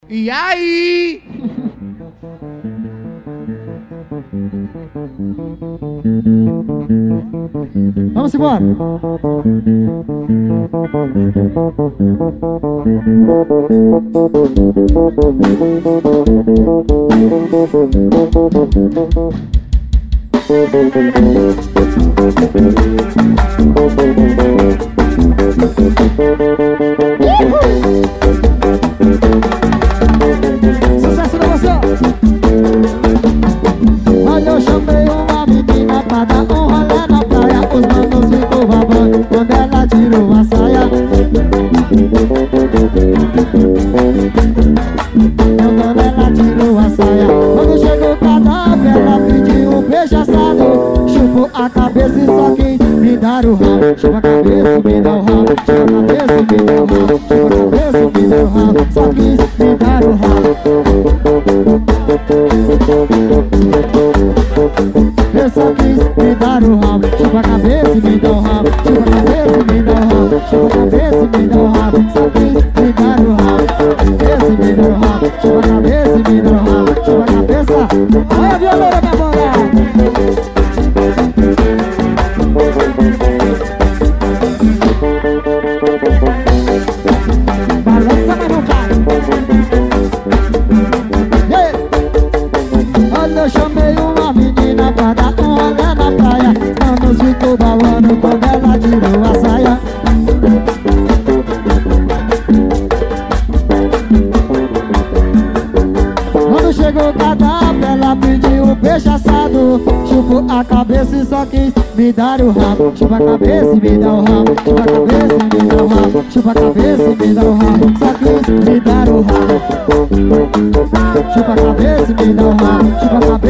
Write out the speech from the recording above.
E aí? Vamos embora. Sucesso da você. Olha, eu chamei uma menina pra dar um rolê na praia. Os manos ficou babando quando ela tirou a saia. Quando ela tirou a saia, quando chegou o cadáver, ela pediu um beijo assado. Chupou a cabeça e só quis me dar o rabo. Chupa a cabeça e me dá o rabo. Chupa a cabeça e me dá o rabo. Chupa a cabeça e me dá o rabo. Só quis me dar o rabo. Eu só quis me dar o rabo. Chupa a cabeça e me dá o rabo. Chupa a cabeça e me dá o rabo. Chupa a cabeça e me dá o rabo. Só quis me dar o rabo. Cabeça e me dá o rabo. Chupa a cabeça e me dá o rabo. Chupa a cabeça. Olha a violeira, minha mulher. Balança, mas não cai. Olha, eu chamei uma menina pra dar um rolê na praia. Manos ficou balando quando ela tirou a saia. Quando chegou o cadáver, ela pediu um peixe assado. Chupou a cabeça e só quis me dar o rabo. Chupa a cabeça e me dá o rabo. Chupa a cabeça e me dá o rabo. Chupa a cabeça e me dá o rabo. Só quis me dar o rabo. Chupa a cabeça e me dá o rabo. Chupa a cabeça.